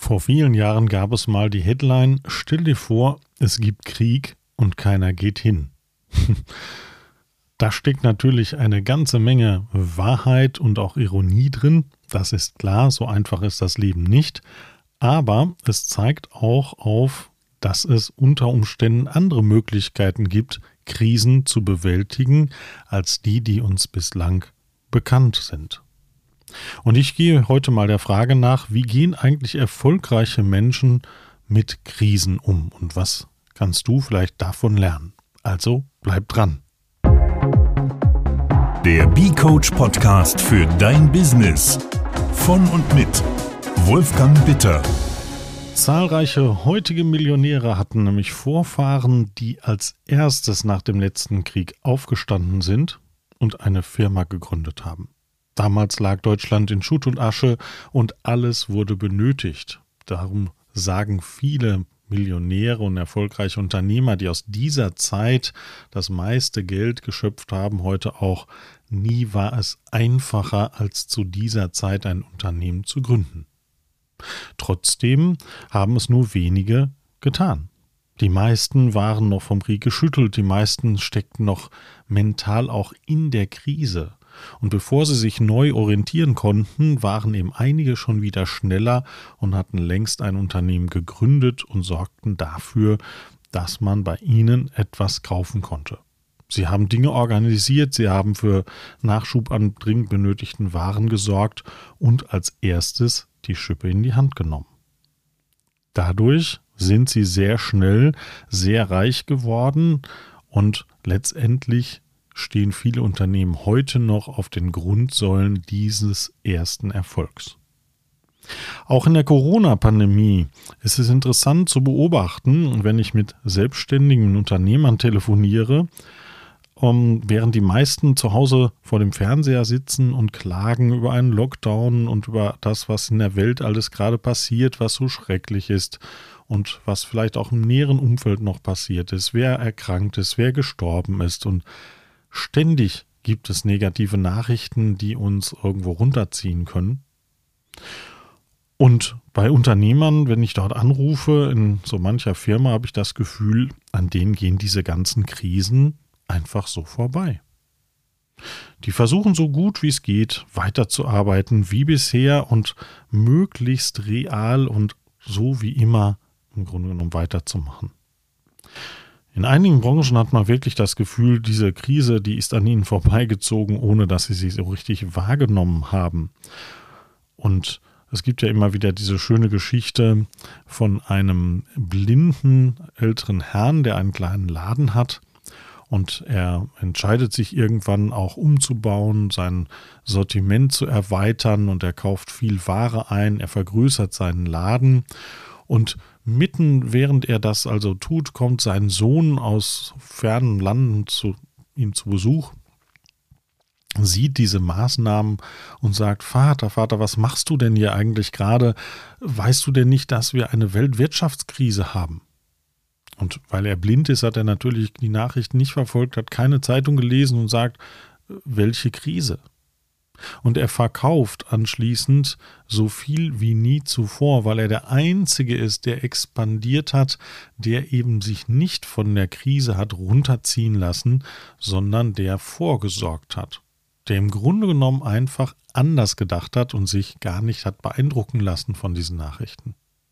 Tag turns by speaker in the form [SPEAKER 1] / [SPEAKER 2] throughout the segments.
[SPEAKER 1] Vor vielen Jahren gab es mal die Headline: Stell dir vor, es gibt Krieg und keiner geht hin. Da steckt natürlich eine ganze Menge Wahrheit und auch Ironie drin. Das ist klar, so einfach ist das Leben nicht. Aber es zeigt auch auf, dass es unter Umständen andere Möglichkeiten gibt, Krisen zu bewältigen, als die uns bislang bekannt sind. Und ich gehe heute mal der Frage nach, wie gehen eigentlich erfolgreiche Menschen mit Krisen um? Und was kannst du vielleicht davon lernen? Also bleib dran.
[SPEAKER 2] Der B-Coach Podcast für dein Business. Von und mit Wolfgang Bitter.
[SPEAKER 1] Zahlreiche heutige Millionäre hatten nämlich Vorfahren, die als erstes nach dem letzten Krieg aufgestanden sind und eine Firma gegründet haben. Damals lag Deutschland in Schutt und Asche und alles wurde benötigt. Darum sagen viele Millionäre und erfolgreiche Unternehmer, die aus dieser Zeit das meiste Geld geschöpft haben, heute auch: Nie war es einfacher, als zu dieser Zeit ein Unternehmen zu gründen. Trotzdem haben es nur wenige getan. Die meisten waren noch vom Krieg geschüttelt, die meisten steckten noch mental auch in der Krise. Und bevor sie sich neu orientieren konnten, waren eben einige schon wieder schneller und hatten längst ein Unternehmen gegründet und sorgten dafür, dass man bei ihnen etwas kaufen konnte. Sie haben Dinge organisiert, sie haben für Nachschub an dringend benötigten Waren gesorgt und als erstes die Schippe in die Hand genommen. Dadurch sind sie sehr schnell sehr reich geworden und letztendlich stehen viele Unternehmen heute noch auf den Grundsäulen dieses ersten Erfolgs. Auch in der Corona-Pandemie ist es interessant zu beobachten, wenn ich mit selbstständigen Unternehmern telefoniere, während die meisten zu Hause vor dem Fernseher sitzen und klagen über einen Lockdown und über das, was in der Welt alles gerade passiert, was so schrecklich ist und was vielleicht auch im näheren Umfeld noch passiert ist, wer erkrankt ist, wer gestorben ist, und ständig gibt es negative Nachrichten, die uns irgendwo runterziehen können. Und bei Unternehmern, wenn ich dort anrufe, in so mancher Firma, habe ich das Gefühl, an denen gehen diese ganzen Krisen einfach so vorbei. Die versuchen so gut wie es geht weiterzuarbeiten wie bisher und möglichst real und so wie immer im Grunde genommen weiterzumachen. In einigen Branchen hat man wirklich das Gefühl, diese Krise, die ist an ihnen vorbeigezogen, ohne dass sie so richtig wahrgenommen haben. Und es gibt ja immer wieder diese schöne Geschichte von einem blinden älteren Herrn, der einen kleinen Laden hat. Und er entscheidet sich irgendwann auch umzubauen, sein Sortiment zu erweitern, und er kauft viel Ware ein, er vergrößert seinen Laden. Und mitten während er das also tut, kommt sein Sohn aus fernen Landen zu ihm zu Besuch, sieht diese Maßnahmen und sagt: Vater, was machst du denn hier eigentlich gerade? Weißt du denn nicht, dass wir eine Weltwirtschaftskrise haben? Und weil er blind ist, hat er natürlich die Nachrichten nicht verfolgt, hat keine Zeitung gelesen und sagt: Welche Krise? Und er verkauft anschließend so viel wie nie zuvor, weil er der Einzige ist, der expandiert hat, der eben sich nicht von der Krise hat runterziehen lassen, sondern der vorgesorgt hat, der im Grunde genommen einfach anders gedacht hat und sich gar nicht hat beeindrucken lassen von diesen Nachrichten.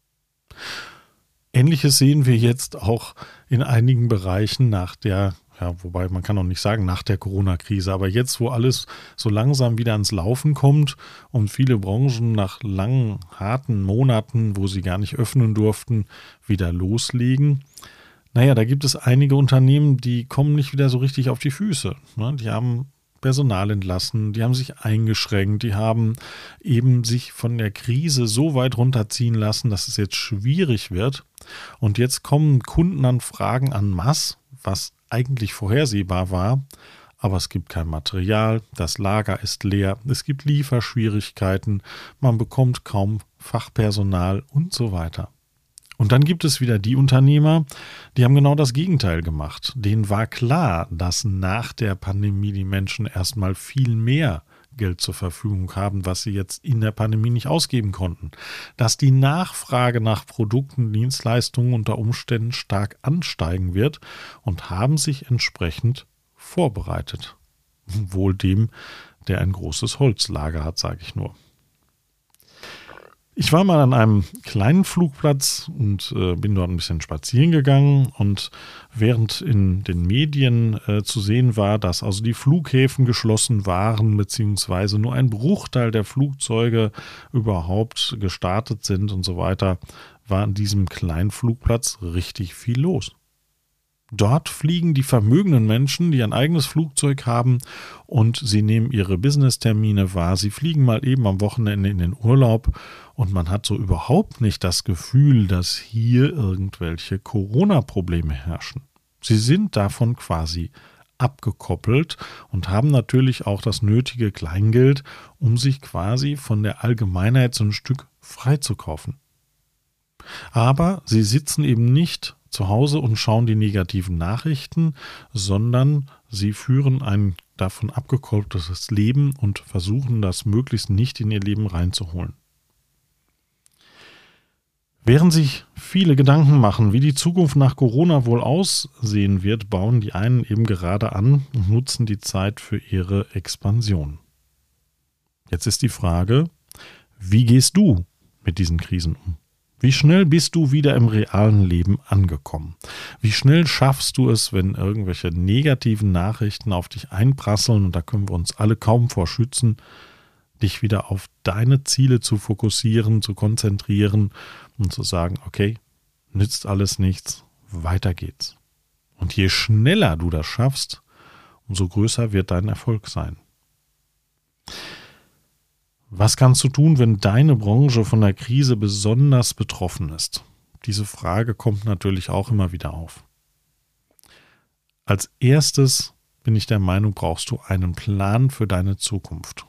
[SPEAKER 1] Ähnliches sehen wir jetzt auch in einigen Bereichen wobei man kann auch nicht sagen nach der Corona-Krise, aber jetzt, wo alles so langsam wieder ans Laufen kommt und viele Branchen nach langen, harten Monaten, wo sie gar nicht öffnen durften, wieder loslegen. Da gibt es einige Unternehmen, die kommen nicht wieder so richtig auf die Füße. Die haben Personal entlassen, die haben sich eingeschränkt, die haben eben sich von der Krise so weit runterziehen lassen, dass es jetzt schwierig wird. Und jetzt kommen Kundenanfragen en masse, was eigentlich vorhersehbar war, aber es gibt kein Material, das Lager ist leer, es gibt Lieferschwierigkeiten, man bekommt kaum Fachpersonal und so weiter. Und dann gibt es wieder die Unternehmer, die haben genau das Gegenteil gemacht. Denen war klar, dass nach der Pandemie die Menschen erstmal viel mehr Geld zur Verfügung haben, was sie jetzt in der Pandemie nicht ausgeben konnten. Dass die Nachfrage nach Produkten, Dienstleistungen unter Umständen stark ansteigen wird und haben sich entsprechend vorbereitet. Wohl dem, der ein großes Holzlager hat, sage ich nur. Ich war mal an einem kleinen Flugplatz und bin dort ein bisschen spazieren gegangen, und während in den Medien zu sehen war, dass also die Flughäfen geschlossen waren, beziehungsweise nur ein Bruchteil der Flugzeuge überhaupt gestartet sind und so weiter, war an diesem kleinen Flugplatz richtig viel los. Dort fliegen die vermögenden Menschen, die ein eigenes Flugzeug haben, und sie nehmen ihre Business-Termine wahr. Sie fliegen mal eben am Wochenende in den Urlaub, und man hat so überhaupt nicht das Gefühl, dass hier irgendwelche Corona-Probleme herrschen. Sie sind davon quasi abgekoppelt und haben natürlich auch das nötige Kleingeld, um sich quasi von der Allgemeinheit so ein Stück freizukaufen. Aber sie sitzen eben nicht zu Hause und schauen die negativen Nachrichten, sondern sie führen ein davon abgekoppeltes Leben und versuchen das möglichst nicht in ihr Leben reinzuholen. Während sich viele Gedanken machen, wie die Zukunft nach Corona wohl aussehen wird, bauen die einen eben gerade an und nutzen die Zeit für ihre Expansion. Jetzt ist die Frage, wie gehst du mit diesen Krisen um? Wie schnell bist du wieder im realen Leben angekommen? Wie schnell schaffst du es, wenn irgendwelche negativen Nachrichten auf dich einprasseln, und da können wir uns alle kaum vor schützen, dich wieder auf deine Ziele zu fokussieren, zu konzentrieren und zu sagen, okay, nützt alles nichts, weiter geht's. Und je schneller du das schaffst, umso größer wird dein Erfolg sein. Was kannst du tun, wenn deine Branche von der Krise besonders betroffen ist? Diese Frage kommt natürlich auch immer wieder auf. Als erstes bin ich der Meinung, brauchst du einen Plan für deine Zukunft.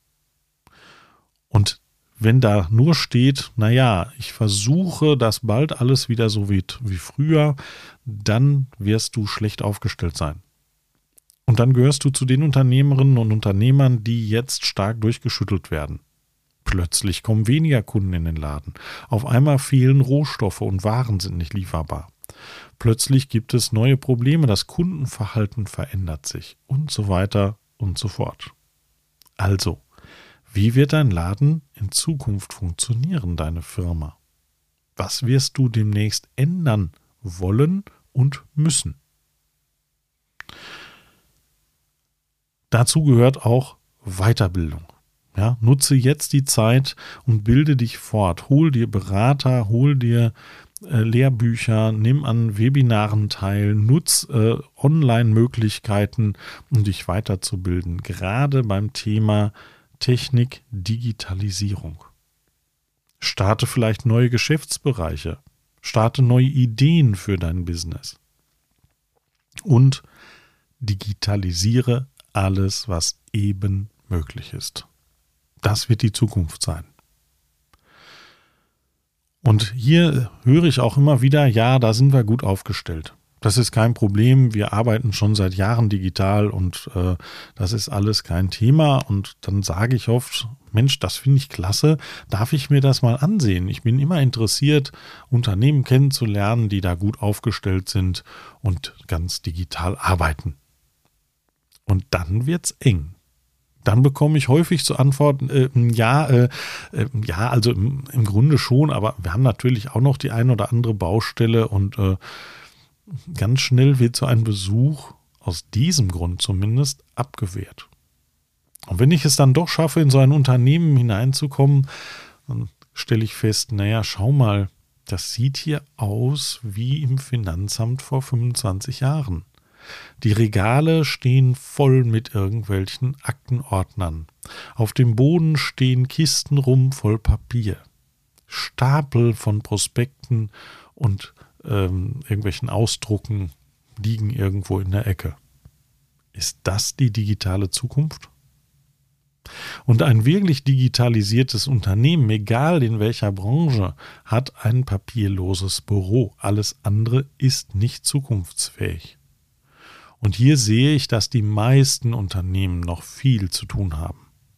[SPEAKER 1] Und wenn da nur steht, naja, ich versuche, dass bald alles wieder so wird wie früher, dann wirst du schlecht aufgestellt sein. Und dann gehörst du zu den Unternehmerinnen und Unternehmern, die jetzt stark durchgeschüttelt werden. Plötzlich kommen weniger Kunden in den Laden. Auf einmal fehlen Rohstoffe und Waren sind nicht lieferbar. Plötzlich gibt es neue Probleme, das Kundenverhalten verändert sich und so weiter und so fort. Also, wie wird dein Laden in Zukunft funktionieren, deine Firma? Was wirst du demnächst ändern wollen und müssen? Dazu gehört auch Weiterbildung. Ja, nutze jetzt die Zeit und bilde dich fort. Hol dir Berater, hol dir Lehrbücher, nimm an Webinaren teil, nutz Online-Möglichkeiten, um dich weiterzubilden. Gerade beim Thema Technik, Digitalisierung. Starte vielleicht neue Geschäftsbereiche. Starte neue Ideen für dein Business. Und digitalisiere alles, was eben möglich ist. Das wird die Zukunft sein. Und hier höre ich auch immer wieder, ja, da sind wir gut aufgestellt. Das ist kein Problem, wir arbeiten schon seit Jahren digital und das ist alles kein Thema. Und dann sage ich oft, Mensch, das finde ich klasse, darf ich mir das mal ansehen? Ich bin immer interessiert, Unternehmen kennenzulernen, die da gut aufgestellt sind und ganz digital arbeiten. Und dann wird's eng. Dann bekomme ich häufig zur Antwort, also im Grunde schon, aber wir haben natürlich auch noch die ein oder andere Baustelle und ganz schnell wird so ein Besuch, aus diesem Grund zumindest, abgewehrt. Und wenn ich es dann doch schaffe, in so ein Unternehmen hineinzukommen, dann stelle ich fest, naja, schau mal, das sieht hier aus wie im Finanzamt vor 25 Jahren. Die Regale stehen voll mit irgendwelchen Aktenordnern. Auf dem Boden stehen Kisten rum voll Papier. Stapel von Prospekten und irgendwelchen Ausdrucken liegen irgendwo in der Ecke. Ist das die digitale Zukunft? Und ein wirklich digitalisiertes Unternehmen, egal in welcher Branche, hat ein papierloses Büro. Alles andere ist nicht zukunftsfähig. Und hier sehe ich, dass die meisten Unternehmen noch viel zu tun haben.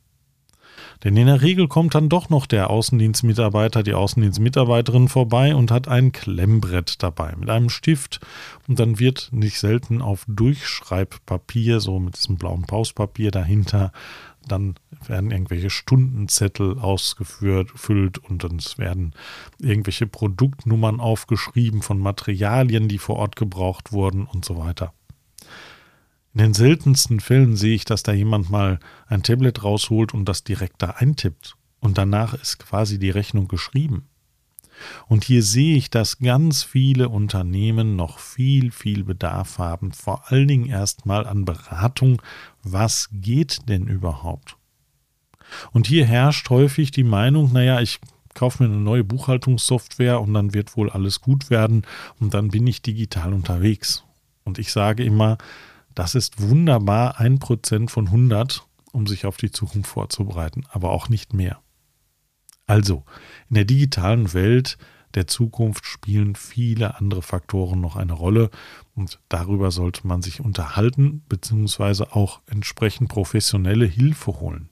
[SPEAKER 1] Denn in der Regel kommt dann doch noch der Außendienstmitarbeiter, die Außendienstmitarbeiterin vorbei und hat ein Klemmbrett dabei mit einem Stift. Und dann wird nicht selten auf Durchschreibpapier, so mit diesem blauen Pauspapier dahinter, dann werden irgendwelche Stundenzettel ausgefüllt und dann werden irgendwelche Produktnummern aufgeschrieben von Materialien, die vor Ort gebraucht wurden und so weiter. In den seltensten Fällen sehe ich, dass da jemand mal ein Tablet rausholt und das direkt da eintippt. Und danach ist quasi die Rechnung geschrieben. Und hier sehe ich, dass ganz viele Unternehmen noch viel Bedarf haben, vor allen Dingen erstmal an Beratung. Was geht denn überhaupt? Und hier herrscht häufig die Meinung, ich kaufe mir eine neue Buchhaltungssoftware und dann wird wohl alles gut werden und dann bin ich digital unterwegs. Und ich sage immer, das ist wunderbar 1% von 100, um sich auf die Zukunft vorzubereiten, aber auch nicht mehr. Also, in der digitalen Welt der Zukunft spielen viele andere Faktoren noch eine Rolle und darüber sollte man sich unterhalten bzw. auch entsprechend professionelle Hilfe holen.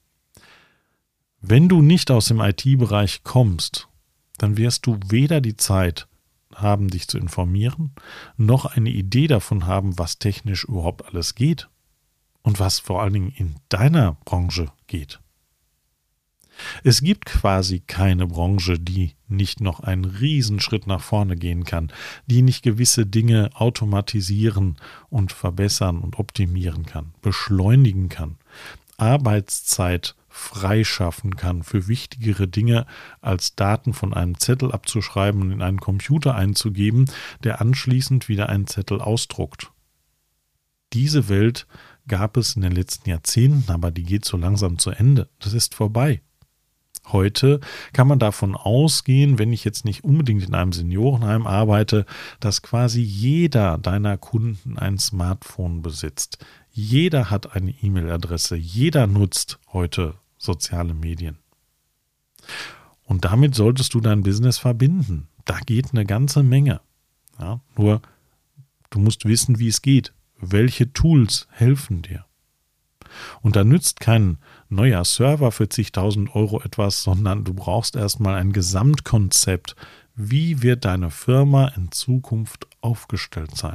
[SPEAKER 1] Wenn du nicht aus dem IT-Bereich kommst, dann wirst du weder die Zeit haben, dich zu informieren, noch eine Idee davon haben, was technisch überhaupt alles geht und was vor allen Dingen in deiner Branche geht. Es gibt quasi keine Branche, die nicht noch einen Riesenschritt nach vorne gehen kann, die nicht gewisse Dinge automatisieren und verbessern und optimieren kann, beschleunigen kann, Arbeitszeit freischaffen kann für wichtigere Dinge, als Daten von einem Zettel abzuschreiben und in einen Computer einzugeben, der anschließend wieder einen Zettel ausdruckt. Diese Welt gab es in den letzten Jahrzehnten, aber die geht so langsam zu Ende. Das ist vorbei. Heute kann man davon ausgehen, wenn ich jetzt nicht unbedingt in einem Seniorenheim arbeite, dass quasi jeder deiner Kunden ein Smartphone besitzt. Jeder hat eine E-Mail-Adresse, jeder nutzt heute soziale Medien. Und damit solltest du dein Business verbinden. Da geht eine ganze Menge. Ja, nur du musst wissen, wie es geht. Welche Tools helfen dir? Und da nützt kein neuer Server für zigtausend Euro etwas, sondern du brauchst erstmal ein Gesamtkonzept. Wie wird deine Firma in Zukunft aufgestellt sein?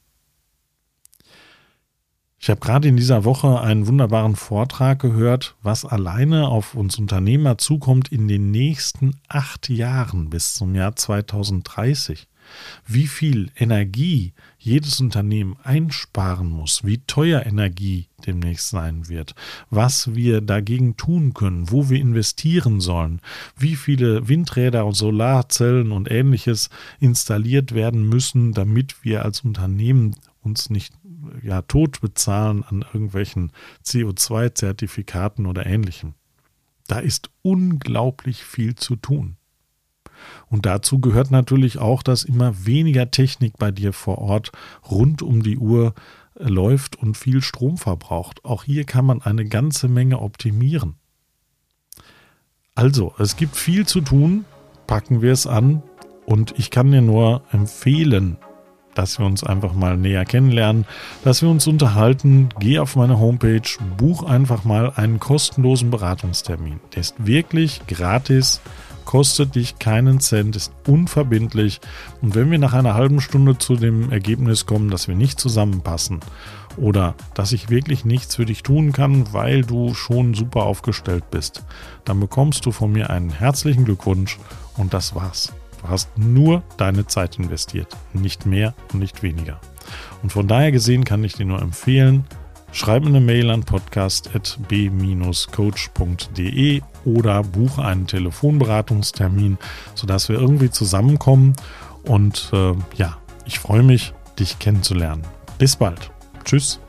[SPEAKER 1] Ich habe gerade in dieser Woche einen wunderbaren Vortrag gehört, was alleine auf uns Unternehmer zukommt in den nächsten 8 Jahren bis zum Jahr 2030. Wie viel Energie jedes Unternehmen einsparen muss, wie teuer Energie demnächst sein wird, was wir dagegen tun können, wo wir investieren sollen, wie viele Windräder und Solarzellen und Ähnliches installiert werden müssen, damit wir als Unternehmen uns nicht tot bezahlen an irgendwelchen CO2-Zertifikaten oder Ähnlichem. Da ist unglaublich viel zu tun. Und dazu gehört natürlich auch, dass immer weniger Technik bei dir vor Ort rund um die Uhr läuft und viel Strom verbraucht. Auch hier kann man eine ganze Menge optimieren. Also, es gibt viel zu tun, packen wir es an und ich kann dir nur empfehlen, dass wir uns einfach mal näher kennenlernen, dass wir uns unterhalten. Geh auf meine Homepage, buch einfach mal einen kostenlosen Beratungstermin. Der ist wirklich gratis, kostet dich keinen Cent, ist unverbindlich. Und wenn wir nach einer halben Stunde zu dem Ergebnis kommen, dass wir nicht zusammenpassen oder dass ich wirklich nichts für dich tun kann, weil du schon super aufgestellt bist, dann bekommst du von mir einen herzlichen Glückwunsch und das war's. Du hast nur deine Zeit investiert, nicht mehr und nicht weniger. Und von daher gesehen kann ich dir nur empfehlen, schreib mir eine Mail an podcast@b-coach.de oder buche einen Telefonberatungstermin, sodass wir irgendwie zusammenkommen. Und ich freue mich, dich kennenzulernen. Bis bald. Tschüss.